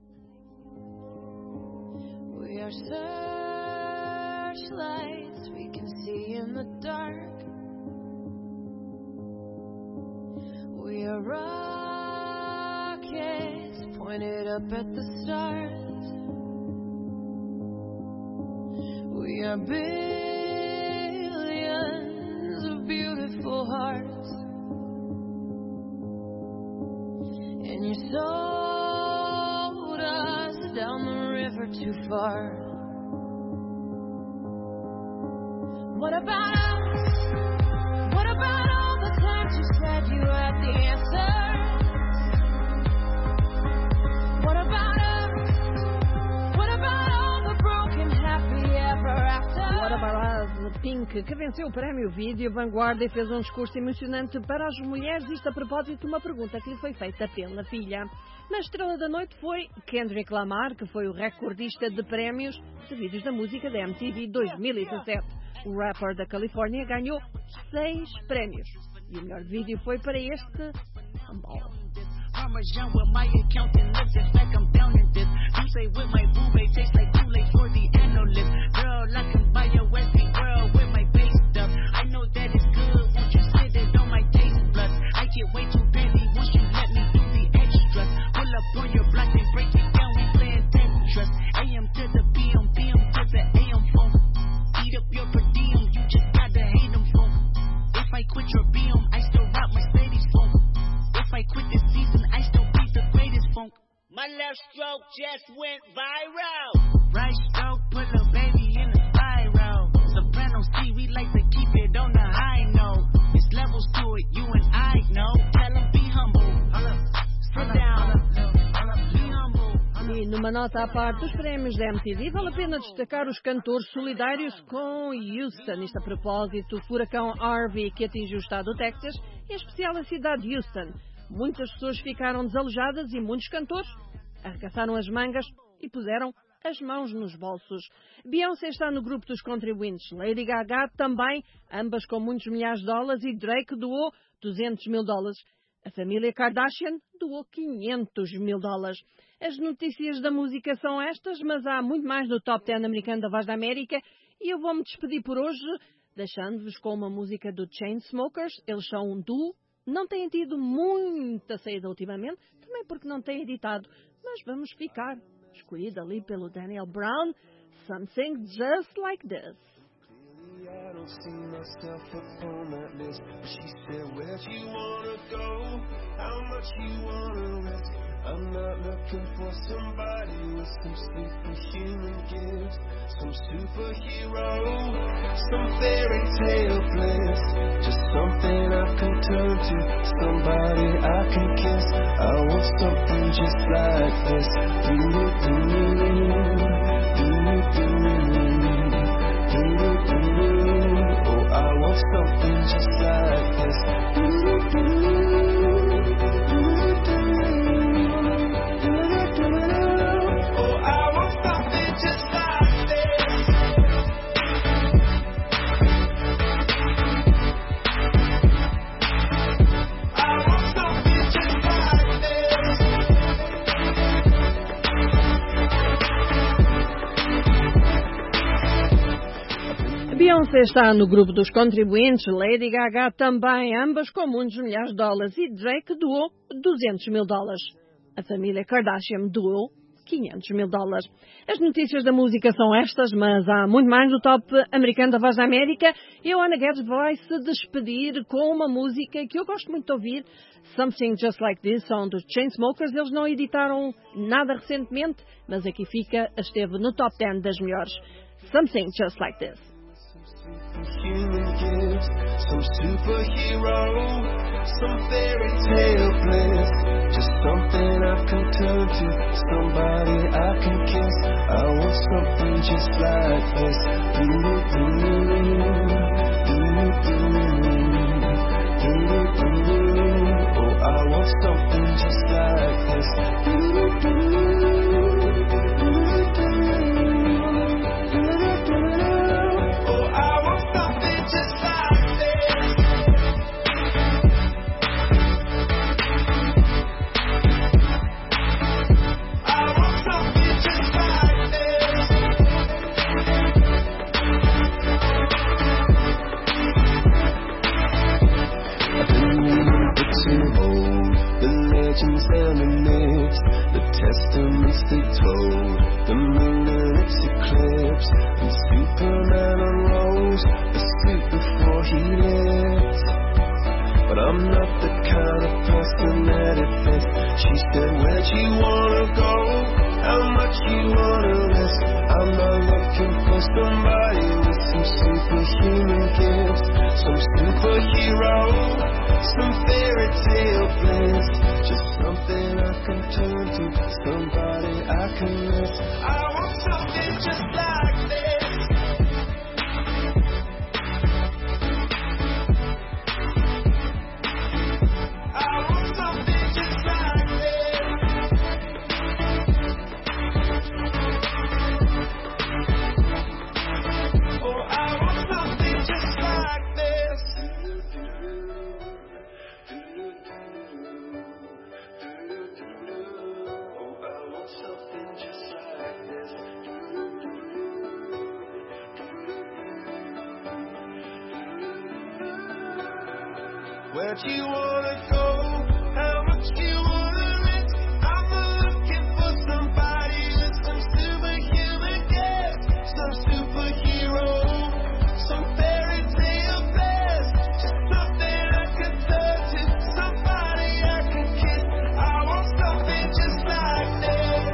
We are searchlights we can see in the dark. We are rockets pointed up at the stars. We are billions of beautiful hearts. And you sold us down the river too far. What about us? What about all the times you said you had the answers? What about us? What about all the broken happy ever after? What about us? Pink, que venceu o prémio Vídeo Vanguarda e fez um discurso emocionante para as mulheres, isto a propósito de uma pergunta que lhe foi feita pela filha. Na estrela da noite foi Kendrick Lamar, que foi o recordista de prémios de vídeos da música da MTV 2017. O rapper da Califórnia ganhou 6 prémios. E o melhor vídeo foi para este Humble. My left stroke just went viral. Right stroke put a baby in the spiral. Soprano C, we like to keep it on the high note. It's levels to it, you and I know. Tell them be humble. Sit down. Be humble. E numa uma nota à parte dos prémios da MTV, vale a pena destacar os cantores solidários com Houston. Isto a propósito do furacão Harvey que atingiu o estado do Texas, em especial a cidade de Houston. Muitas pessoas ficaram desalojadas e muitos cantores arregaçaram as mangas e puseram as mãos nos bolsos. Beyoncé está no grupo dos contribuintes. Lady Gaga também, ambas com muitos milhares de dólares, e Drake doou $200 mil. A família Kardashian doou $500 mil. As notícias da música são estas, mas há muito mais no Top 10 americano da Voz da América e eu vou-me despedir por hoje, deixando-vos com uma música do Chainsmokers. Eles são um duo, não têm tido muita saída ultimamente, também porque não têm editado, mas vamos ficar. Escolhida ali pelo Daniel Brown, Something Just Like This. I don't see myself upon that list. She said, where'd you wanna go? How much you wanna risk? I'm not looking for somebody with some superhuman gifts, some superhero, some fairy tale bliss. Just something I can turn to, somebody I can kiss. I want something just like this. Oh, I want something just like this. Beyoncé está no grupo dos contribuintes, Lady Gaga também, ambas com muitos milhares de dólares, e Drake doou $200 mil. A família Kardashian doou $500 mil. As notícias da música são estas, mas há muito mais no Top americano da Voz da América. E a Ana Guedes vai se despedir com uma música que eu gosto muito de ouvir, Something Just Like This, são dos Chainsmokers. Eles não editaram nada recentemente, mas aqui fica, esteve no Top 10 das melhores. Something Just Like This. Human gifts, some superhero, some fairy tale bliss. Just something I can turn to, somebody I can kiss. I want something just like this. Oh, I want something just like this. And the myths, the testaments they told, the moon and its eclipse, and Superman unrolls the suit before he lived. But I'm not the kind of person that it fits. She said, where'd you wanna go? How much you wanna risk? I'm not looking for somebody with some superhuman gifts, some superhero, some fairy tale bliss. Just something I can turn to, somebody I can miss. I want something just like this. I want something just like this. Oh, I want something just like this. Where'd you wanna go? How much you wanna risk? I'm not looking for somebody with some superhuman gifts, some superhero, some fairy tale bliss. Just something I could turn to, somebody I could kiss. I want something just like this.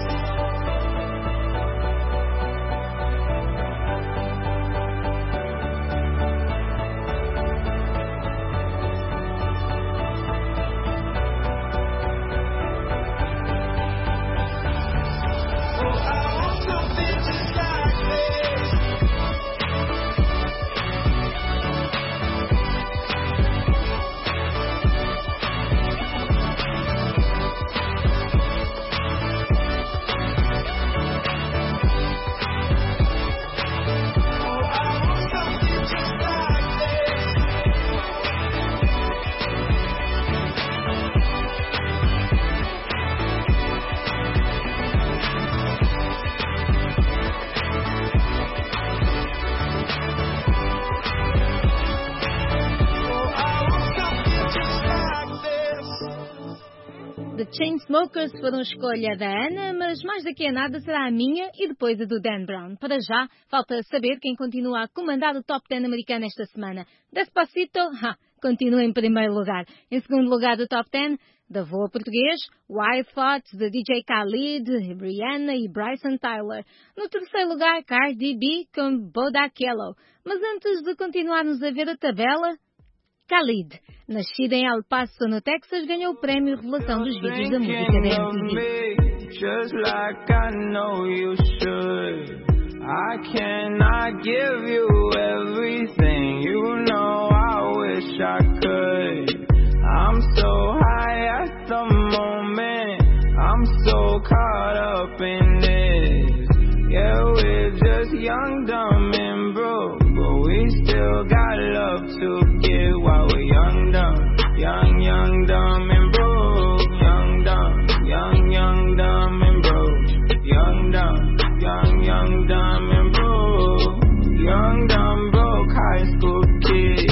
The Chainsmokers foram escolha da Ana, mas mais daqui a nada será a minha e depois a do Dan Brown. Para já, falta saber quem continua a comandar o Top 10 americano esta semana. Despacito, continua em primeiro lugar. Em segundo lugar do Top 10, da Voa Português, Wild Thoughts, de DJ Khalid, Rihanna e Bryson Tyler. No terceiro lugar, Cardi B com Bodak Yellow. Mas antes de continuarmos a ver a tabela, Khalid, nascido em El Paso, no Texas, ganhou o prémio Revelação dos Vídeos da Música da MTV. Just like I know you should. I cannot give you everything. You know I wish I could. I'm so high at the moment. I'm so caught up in this. Yeah, we're just young, dumb, and broke, but we still got love to give while we're young, dumb, young, dumb, and broke. Young, dumb, young, dumb, and broke. Young, dumb, dumb, and broke. Young, dumb, broke high school kid.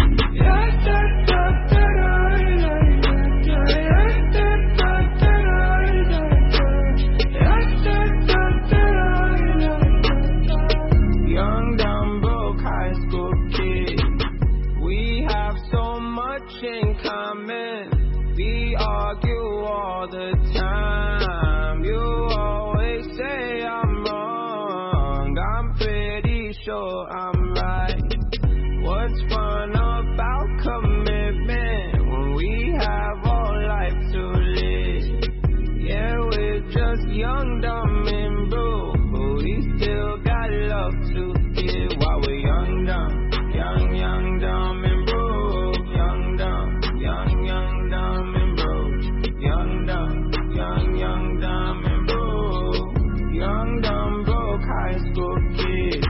Young, dumb, broke high school kid. We have so much in common. We argue all the time. You always say I'm wrong. I'm pretty sure I'm right. What's fun about commitment when we have all life to live? Yeah, we're just young, dumb, and broke, but we still got love to give while we're young, dumb, young, dumb, and broke. Young, dumb, young, dumb, and broke. Young, dumb, and broke. Young, dumb, broke high school kid.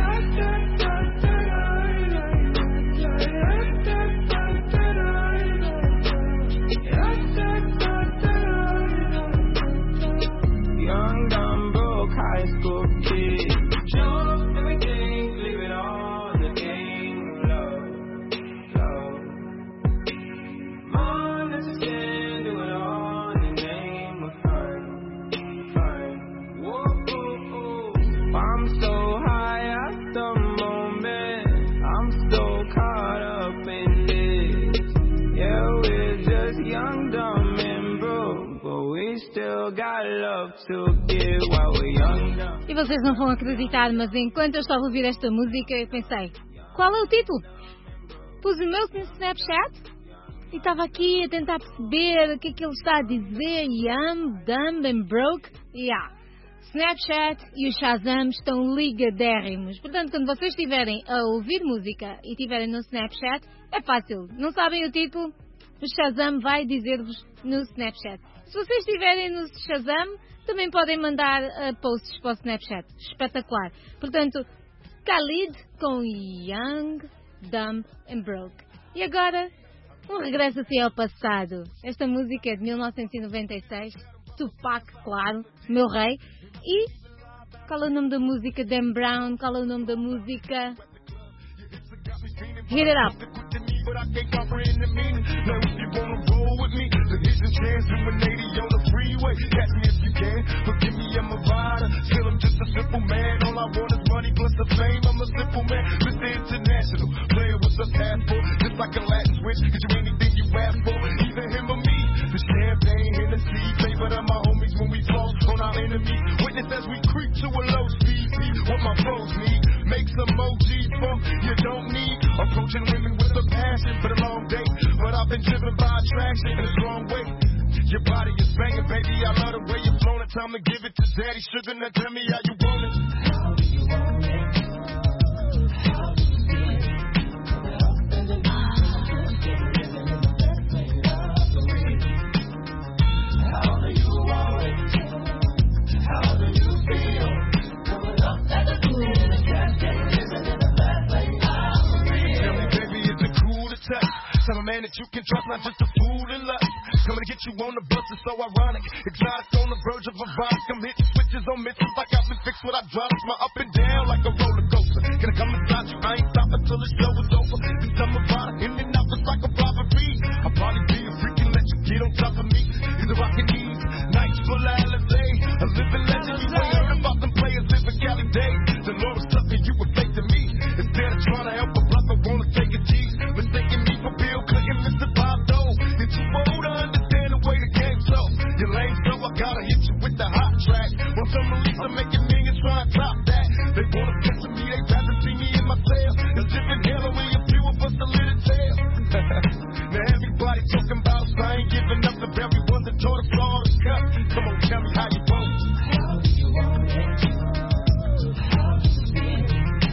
Young, dumb, broke high school kid. Jump everything, leave it on the game. Love. Mom, let's just do it all in the name of fun. Whoa. I'm so high at the moment. I'm so caught up in this. Yeah, we're just young, dumb, and broke, but we still got love to give while we're young, dumb. E vocês não vão acreditar, mas enquanto eu estava a ouvir esta música, eu pensei, qual é o título? Pus o meu Snapchat e estava aqui a tentar perceber o que é que ele está a dizer. Young, dumb and broke. Snapchat e o Shazam estão ligadérrimos. Portanto, quando vocês estiverem a ouvir música e estiverem no Snapchat, é fácil. Não sabem o título? O Shazam vai dizer-vos no Snapchat. Se vocês estiverem no Shazam, também podem mandar posts para o Snapchat. Espetacular. Portanto, Khalid com Young, Dumb and Broke. E agora, um regresso assim ao passado. Esta música é de 1996. Tupac, claro, meu rei. E qual é o nome da música? Dan Brown. Qual é o nome da música? Hit it up. But I can't comprehend the meaning. Now if you wanna roll with me, then here's your chance. Doing 80 on the freeway. Catch me if you can. Forgive me, I'm a rider. Still, I'm just a simple man. All I want is money plus the fame. I'm a simple man. Mr. International. Player with a passport. Just like a Latin switch. Cause you anything you ask for. Either him or me. The champagne, Hennessy. Favorite of my homies when we flow on our enemies. Witness as we creep to a low speed. See what my pros need. Make some OGs funk you don't need. Approaching women with a passion for the long day. But I've been driven by attraction in a strong way. Your body is banging, baby. I love the way you're flowing. Time to give it to Daddy Sugar. Now tell me how you want it. How do you want it? How do you feel it? Coming up in the night. Living in the best way of the week. How do you want it? How do you feel? Coming up at the blue in the gas station. Living in the best way of the week. Tell me, baby, is it cool to touch? Tell a man that you can trust, not just a fool in lust. Coming to get you on the bus is so ironic. Exotic on the verge of erotic. I'm hitting switches on missions like I've been fixed with hydraulics. My up and down like a roller coaster. Gonna come inside you, I ain't stopping till the show is over. Then some about it, in and out just like a robbery. I'll probably be a freak and let you get on top of me. Either I can eat Everybody talking about I ain't giving up the very ones that tore the Florida Cup. Come on, tell me how you want it. How do you want it? How does it feel?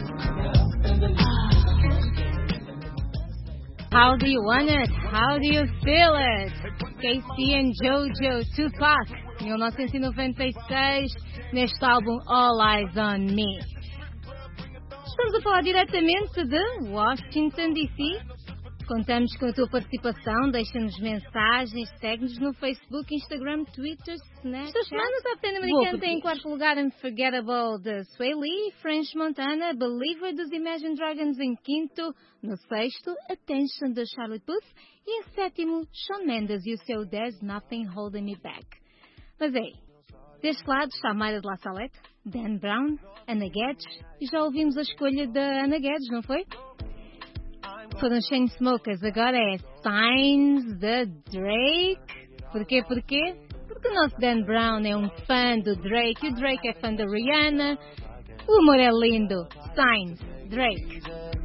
How do you want it? How do you feel it? KC and Jojo, Tupac, 1996, neste álbum All Eyes on Me. Estamos a falar diretamente de Washington, D.C. Contamos com a tua participação, deixa-nos mensagens, segue-nos no Facebook, Instagram, Twitter, Snapchat. Esta semana o Top 10 americano tem em quarto lugar Unforgettable de Sway Lee, French Montana, Believer dos Imagine Dragons em quinto, no sexto, Attention de Charlotte Puth e em sétimo, Shawn Mendes e o seu There's Nothing Holding Me Back. Mas aí, deste lado está Mayra de La Salette, Dan Brown, Anna Guedes, e já ouvimos a escolha da Anna Guedes, não foi? Foram Chainsmokers, agora é Signs de Drake. Porquê? Porque o nosso Dan Brown é um fã do Drake e o Drake é fã da Rihanna. O amor é lindo. Signs, Drake.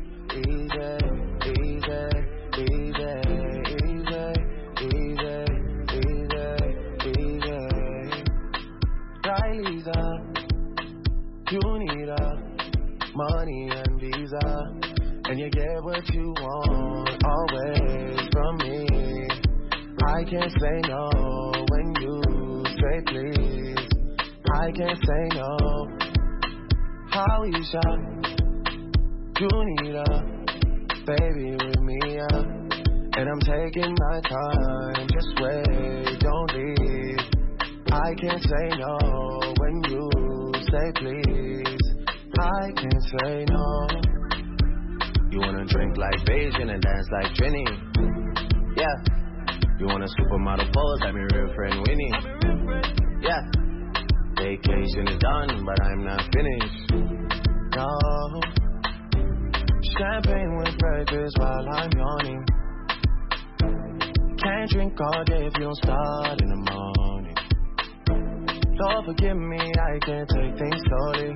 You need money and visa, and you get what you want always from me. I can't say no when you say please. I can't say no. Howeisha, you need baby with me, and I'm taking my time. Just wait, don't leave. I can't say no when you say please. I can't say no. You wanna drink like Beijing and dance like Trini? Yeah. You wanna supermodel pose like my real friend Winnie? Yeah. Vacation is done, but I'm not finished. No. Champagne with breakfast while I'm yawning. Can't drink all day if you don't start in the morning. Lord forgive me, I can't take things slowly.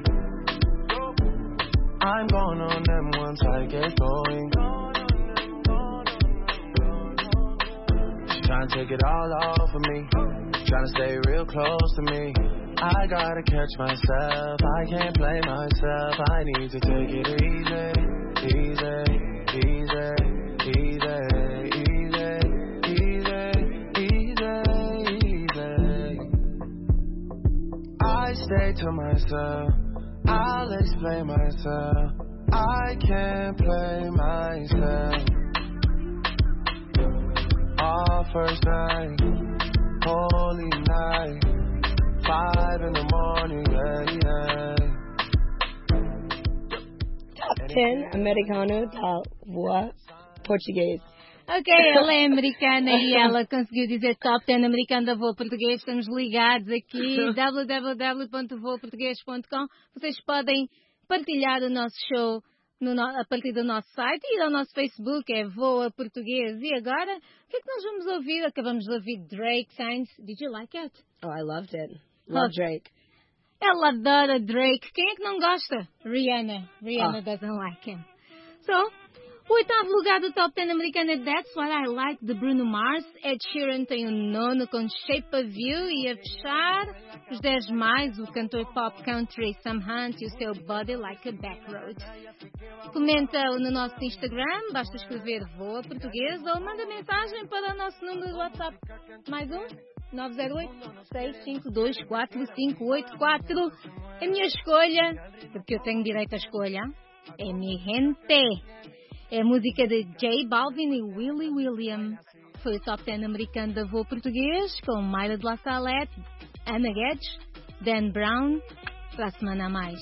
I'm going on them once I get going. She trying to take it all off of me, trying to stay real close to me. I gotta catch myself, I can't play myself. I need to take it easy, easy, easy, easy, easy, easy, easy. I stay to myself, I'll explain myself. I can't play myself. Our first night, holy night, 5 in the morning, yeah. Top 10 americano da voix português. Ok, ela é americana e ela conseguiu dizer Top 10 americano da Voo Português. Estamos ligados aqui, www.vooportugues.com. Vocês podem partilhar o nosso show a partir do nosso site e do nosso Facebook, é Voa Português. E agora, o que é que nós vamos ouvir? Acabamos de ouvir Drake, Signs. Did you like it? Oh, I loved it. Love Drake. Ela adora Drake. Quem é que não gosta? Rihanna. Rihanna doesn't like him. So, o oitavo lugar do Top 10 americano é That's What I Like, de Bruno Mars. Ed Sheeran tem o nono com Shape of You. E a fechar, os 10 mais, o cantor pop country Sam Hunt e o seu Body Like a Backroad. Comenta no nosso Instagram, basta escrever Voa Português ou manda mensagem para o nosso número de WhatsApp. Mais um, 908-652-4584. A minha escolha, porque eu tenho direito à escolha, é Mi Gente. É a música de J Balvin e Willie William. Foi o Top 10 americano da Voo Português, com Mayra de La Salette, Anna Guedes, Dan Brown. Para a semana a mais.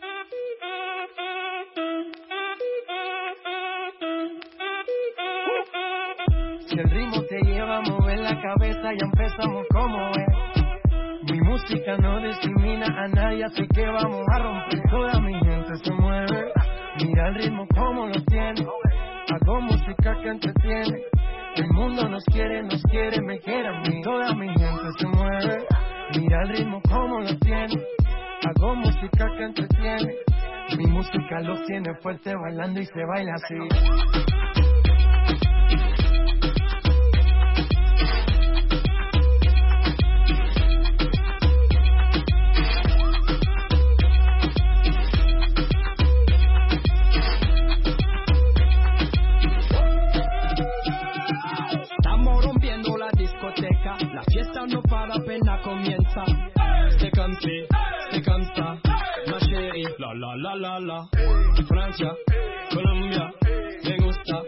Si el ritmo te lleva a mover la cabeza, ya empezamos como es. Mi música no discrimina a nadie, así que vamos a romper. Toda mi gente se mueve. Mira el ritmo como lo tiene. Hago música que entretiene. El mundo nos quiere, me quiere a mí. Toda mi gente se mueve. Mira el ritmo como lo tiene. Hago música que entretiene. Mi música los tiene fuerte bailando y se baila así. comienza. C'est comme ça, ma chérie. La la la la la. Francia, Colombia, me gusta.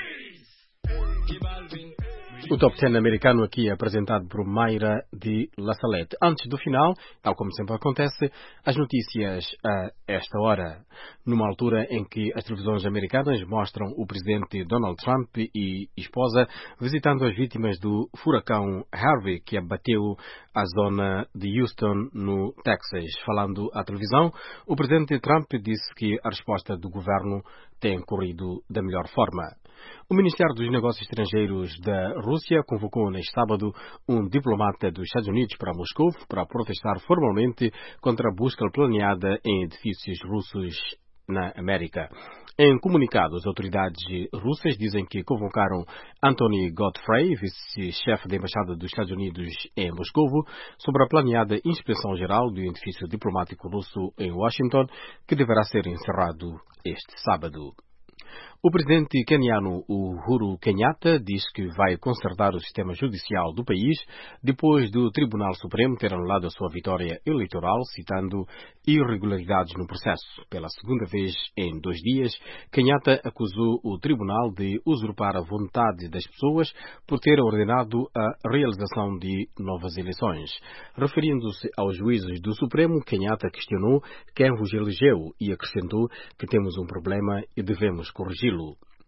O Top 10 americano aqui é apresentado por Mayra de La Salette. Antes do final, tal como sempre acontece, as notícias a esta hora. Numa altura em que as televisões americanas mostram o presidente Donald Trump e esposa visitando as vítimas do furacão Harvey, que abateu a zona de Houston, no Texas. Falando à televisão, o presidente Trump disse que a resposta do governo tem corrido da melhor forma. O Ministério dos Negócios Estrangeiros da Rússia convocou neste sábado um diplomata dos Estados Unidos para Moscou para protestar formalmente contra a busca planeada em edifícios russos na América. Em comunicado, as autoridades russas dizem que convocaram Anthony Godfrey, vice-chefe da Embaixada dos Estados Unidos em Moscou, sobre a planeada inspeção geral do edifício diplomático russo em Washington, que deverá ser encerrado este sábado. O presidente queniano Uhuru Kenyatta diz que vai consertar o sistema judicial do país depois do Tribunal Supremo ter anulado a sua vitória eleitoral, citando irregularidades no processo. Pela segunda vez em 2 dias, Kenyatta acusou o tribunal de usurpar a vontade das pessoas por ter ordenado a realização de novas eleições. Referindo-se aos juízes do Supremo, Kenyatta questionou quem os elegeu e acrescentou que temos um problema e devemos corrigi-lo.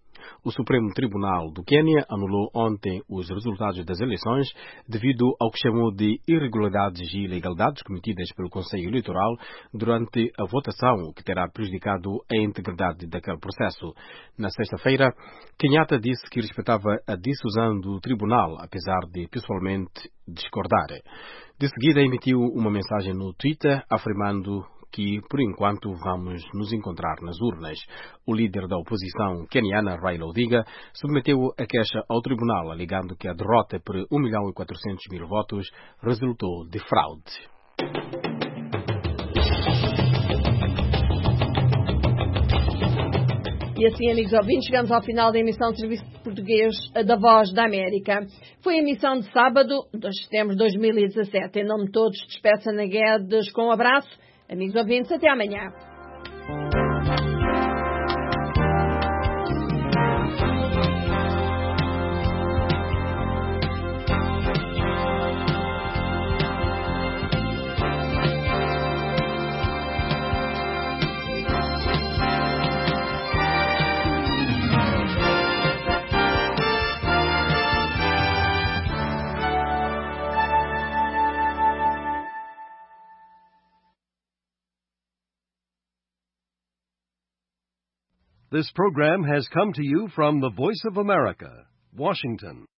O Supremo Tribunal do Quênia anulou ontem os resultados das eleições devido ao que chamou de irregularidades e ilegalidades cometidas pelo Conselho Eleitoral durante a votação, que terá prejudicado a integridade daquele processo. Na sexta-feira, Kenyatta disse que respeitava a decisão do tribunal, apesar de pessoalmente discordar. De seguida, emitiu uma mensagem no Twitter afirmando que, por enquanto, vamos nos encontrar nas urnas. O líder da oposição queniana, Raila Odinga, submeteu a queixa ao tribunal, alegando que a derrota por 1.400.000 votos resultou de fraude. E assim, amigos ouvintes, chegamos ao final da emissão de Serviço Português da Voz da América. Foi a emissão de sábado, 2 de setembro de 2017. Em nome de todos, despeça Ana Guedes com um abraço. Amigos ouvintes, até amanhã. This program has come to you from the Voice of America, Washington.